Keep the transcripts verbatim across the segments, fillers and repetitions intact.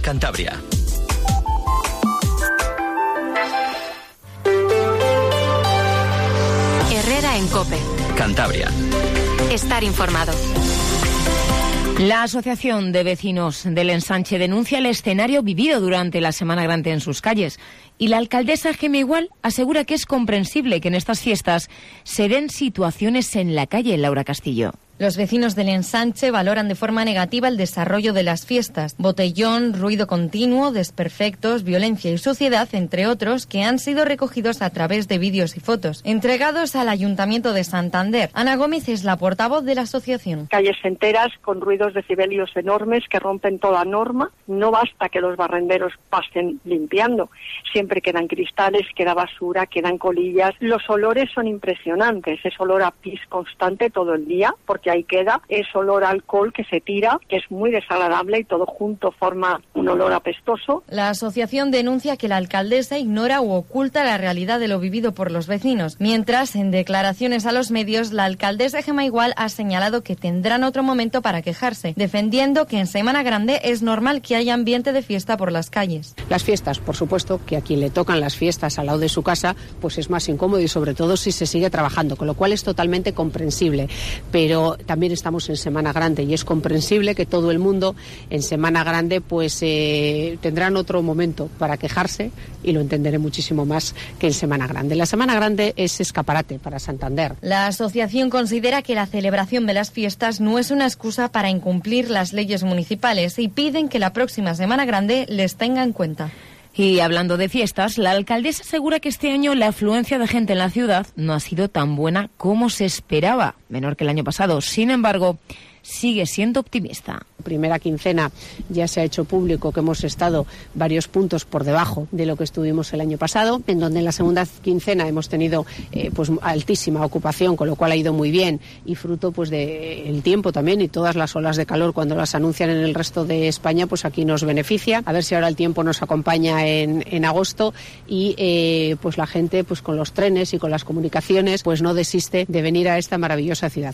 Cantabria. Herrera en COPE. Cantabria. Estar informado. La Asociación de Vecinos del Ensanche denuncia el escenario vivido durante la Semana Grande en sus calles. Y la alcaldesa Gemma Igual asegura que es comprensible que en estas fiestas se den situaciones en la calle. Laura Castillo. Los vecinos del Ensanche valoran de forma negativa el desarrollo de las fiestas. Botellón, ruido continuo, desperfectos, violencia y suciedad, entre otros, que han sido recogidos a través de vídeos y fotos, entregados al Ayuntamiento de Santander. Ana Gómez es la portavoz de la asociación. Calles enteras con ruidos decibelios enormes que rompen toda norma. No basta que los barrenderos pasen limpiando. Siempre quedan cristales, queda basura, quedan colillas. Los olores son impresionantes. Es olor a pis constante todo el día, porque ahí queda, es olor a alcohol que se tira, que es muy desagradable y todo junto forma un olor apestoso. La asociación denuncia que la alcaldesa ignora u oculta la realidad de lo vivido por los vecinos, mientras en declaraciones a los medios la alcaldesa Gemma Igual ha señalado que tendrán otro momento para quejarse, defendiendo que en Semana Grande es normal que haya ambiente de fiesta por las calles. Las fiestas, por supuesto, que a quien le tocan las fiestas al lado de su casa, pues es más incómodo y sobre todo si se sigue trabajando, con lo cual es totalmente comprensible, pero también estamos en Semana Grande y es comprensible que todo el mundo en Semana Grande pues eh, tendrán otro momento para quejarse y lo entenderé muchísimo más que en Semana Grande. La Semana Grande es escaparate para Santander. La asociación considera que la celebración de las fiestas no es una excusa para incumplir las leyes municipales y piden que la próxima Semana Grande les tenga en cuenta. Y hablando de fiestas, la alcaldesa asegura que este año la afluencia de gente en la ciudad no ha sido tan buena como se esperaba, menor que el año pasado. Sin embargo, sigue siendo optimista. Primera quincena ya se ha hecho público que hemos estado varios puntos por debajo de lo que estuvimos el año pasado, en donde en la segunda quincena hemos tenido eh, pues altísima ocupación, con lo cual ha ido muy bien y fruto pues de el tiempo también y todas las olas de calor cuando las anuncian en el resto de España, pues aquí nos beneficia. A ver si ahora el tiempo nos acompaña en, en agosto y eh, pues la gente pues con los trenes y con las comunicaciones pues no desiste de venir a esta maravillosa ciudad.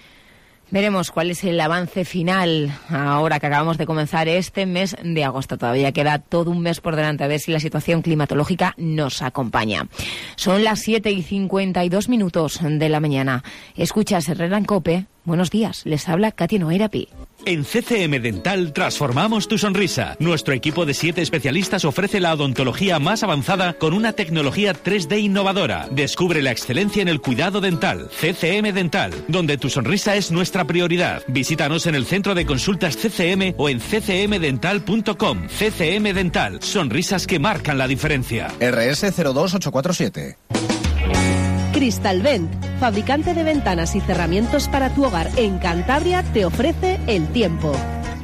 Veremos cuál es el avance final ahora que acabamos de comenzar este mes de agosto. Todavía queda todo un mes por delante, a ver si la situación climatológica nos acompaña. Son las siete y cincuenta y dos minutos de la mañana. Escuchas Herrera en COPE. Buenos días, les habla Katia Noirapi. En C C M Dental transformamos tu sonrisa. Nuestro equipo de siete especialistas ofrece la odontología más avanzada con una tecnología tres D innovadora. Descubre la excelencia en el cuidado dental. C C M Dental, donde tu sonrisa es nuestra prioridad. Visítanos en el centro de consultas C C M o en c c m dental punto com. C C M Dental, sonrisas que marcan la diferencia. R S cero dos ocho cuatro siete. Cristalvent, fabricante de ventanas y cerramientos para tu hogar en Cantabria, te ofrece el tiempo.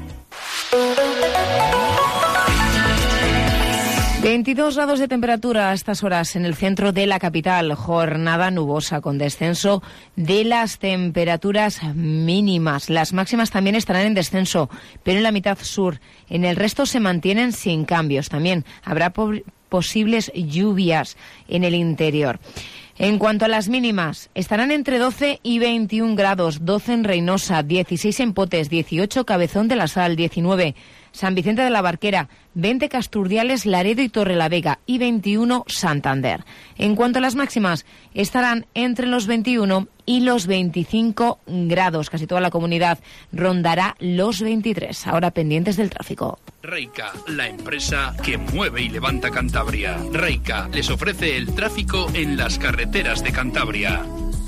veintidós grados de temperatura a estas horas en el centro de la capital. Jornada nubosa con descenso de las temperaturas mínimas. Las máximas también estarán en descenso, pero en la mitad sur. En el resto se mantienen sin cambios. También habrá po- posibles lluvias en el interior. En cuanto a las mínimas, estarán entre doce y veintiún grados, doce en Reynosa, dieciséis en Potes, dieciocho Cabezón de la Sal, diecinueve San Vicente de la Barquera, veinte Casturdiales, Laredo y Torrelavega y veintiuno Santander. En cuanto a las máximas, estarán entre los veintiuno y los veinticinco grados. Casi toda la comunidad rondará los veintitrés. Ahora pendientes del tráfico. Reica, la empresa que mueve y levanta Cantabria. Reica les ofrece el tráfico en las carreteras de Cantabria.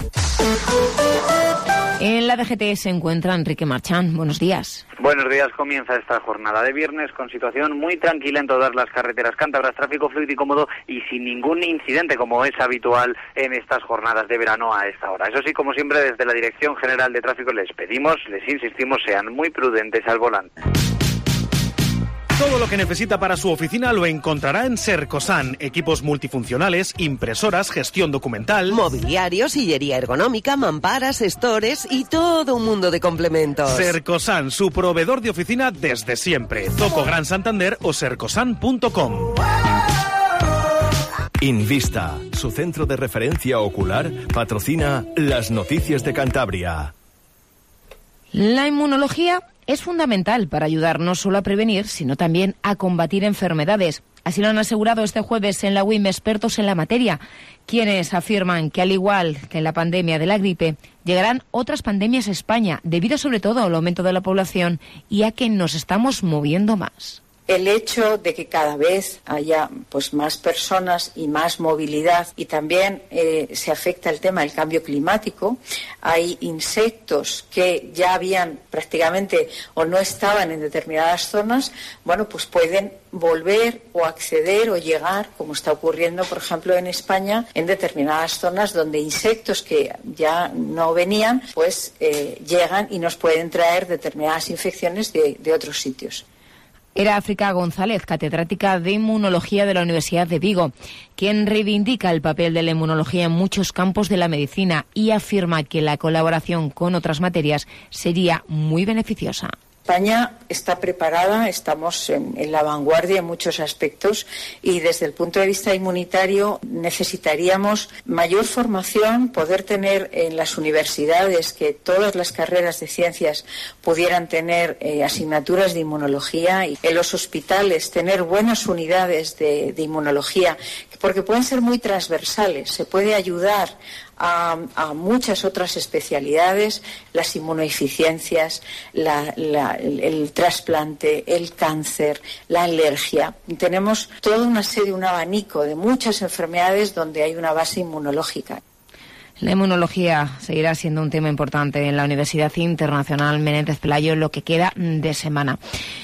En la D G T se encuentra Enrique Marchán. Buenos días. Buenos días. Comienza esta jornada de viernes con situación muy tranquila en todas las carreteras cántabras, tráfico fluido y cómodo y sin ningún incidente como es habitual en estas jornadas de verano a esta hora. Eso sí, como siempre, desde la Dirección General de Tráfico les pedimos, les insistimos, sean muy prudentes al volante. Todo lo que necesita para su oficina lo encontrará en Sercosan. Equipos multifuncionales, impresoras, gestión documental, mobiliario, sillería ergonómica, mamparas, stores y todo un mundo de complementos. Sercosan, su proveedor de oficina desde siempre. Zoco Gran Santander o sercosan punto com. Invista, su centro de referencia ocular, patrocina las noticias de Cantabria. La inmunología es fundamental para ayudar no solo a prevenir, sino también a combatir enfermedades. Así lo han asegurado este jueves en la U I M expertos en la materia, quienes afirman que, al igual que en la pandemia de la gripe, llegarán otras pandemias a España, debido sobre todo al aumento de la población y a que nos estamos moviendo más. El hecho de que cada vez haya pues más personas y más movilidad, y también eh, se afecta el tema del cambio climático. Hay insectos que ya habían prácticamente o no estaban en determinadas zonas, bueno, pues pueden volver o acceder o llegar, como está ocurriendo, por ejemplo, en España, en determinadas zonas donde insectos que ya no venían, pues eh, llegan y nos pueden traer determinadas infecciones de, de otros sitios. Era África González, catedrática de Inmunología de la Universidad de Vigo, quien reivindica el papel de la inmunología en muchos campos de la medicina y afirma que la colaboración con otras materias sería muy beneficiosa. España está preparada, estamos en, en la vanguardia en muchos aspectos, y desde el punto de vista inmunitario necesitaríamos mayor formación, poder tener en las universidades, que todas las carreras de ciencias pudieran tener eh, asignaturas de inmunología, y en los hospitales tener buenas unidades de, de inmunología, porque pueden ser muy transversales, se puede ayudar A, a muchas otras especialidades, las inmunodeficiencias, la, la, el, el trasplante, el cáncer, la alergia. Tenemos toda una serie, un abanico de muchas enfermedades donde hay una base inmunológica. La inmunología seguirá siendo un tema importante en la Universidad Internacional Menéndez Pelayo en lo que queda de semana.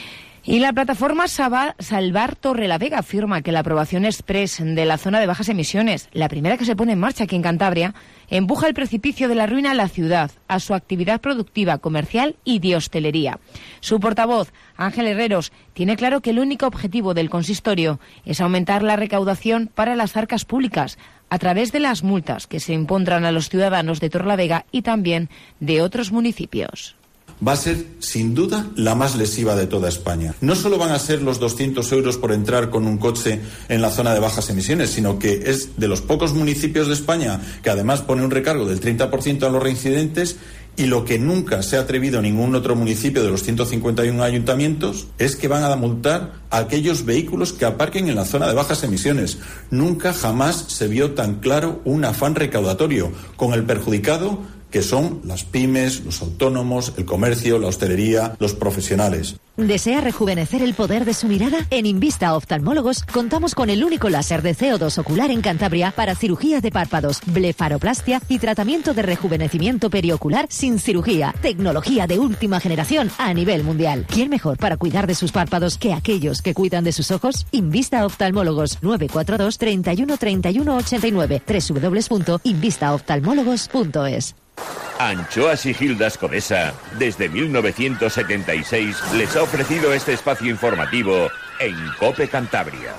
Y la plataforma Salvar Torrelavega afirma que la aprobación exprés de la zona de bajas emisiones, la primera que se pone en marcha aquí en Cantabria, empuja el precipicio de la ruina a la ciudad, a su actividad productiva, comercial y de hostelería. Su portavoz, Ángel Herreros, tiene claro que el único objetivo del consistorio es aumentar la recaudación para las arcas públicas a través de las multas que se impondrán a los ciudadanos de Torrelavega y también de otros municipios. Va a ser, sin duda, la más lesiva de toda España. No solo van a ser los doscientos euros por entrar con un coche en la zona de bajas emisiones, sino que es de los pocos municipios de España que además pone un recargo del treinta por ciento a los reincidentes, y lo que nunca se ha atrevido ningún otro municipio de los ciento cincuenta y uno ayuntamientos es que van a multar a aquellos vehículos que aparquen en la zona de bajas emisiones. Nunca jamás se vio tan claro un afán recaudatorio, con el perjudicado que son las pymes, los autónomos, el comercio, la hostelería, los profesionales. ¿Desea rejuvenecer el poder de su mirada? En Invista Oftalmólogos contamos con el único láser de C O dos ocular en Cantabria para cirugía de párpados, blefaroplastia y tratamiento de rejuvenecimiento periocular sin cirugía. Tecnología de última generación a nivel mundial. ¿Quién mejor para cuidar de sus párpados que aquellos que cuidan de sus ojos? Invista Oftalmólogos, nueve cuatro dos, treinta y uno, treinta y uno, ochenta y nueve, doble u doble u doble u punto invista oftalmólogos punto es. Anchoas y Gildas Codesa, desde mil novecientos setenta y seis, les ha ofrecido este espacio informativo en COPE Cantabria.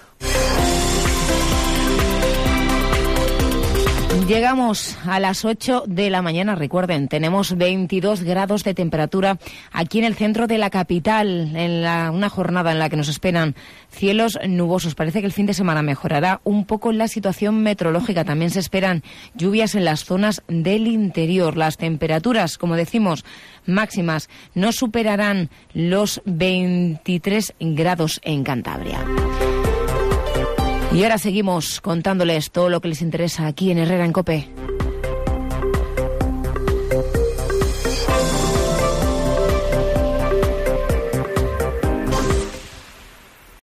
Llegamos a las ocho de la mañana, recuerden, tenemos veintidós grados de temperatura aquí en el centro de la capital, en la, una jornada en la que nos esperan cielos nubosos. Parece que el fin de semana mejorará un poco la situación meteorológica. También se esperan lluvias en las zonas del interior. Las temperaturas, como decimos, máximas no superarán los veintitrés grados en Cantabria. Y ahora seguimos contándoles todo lo que les interesa aquí en Herrera en COPE.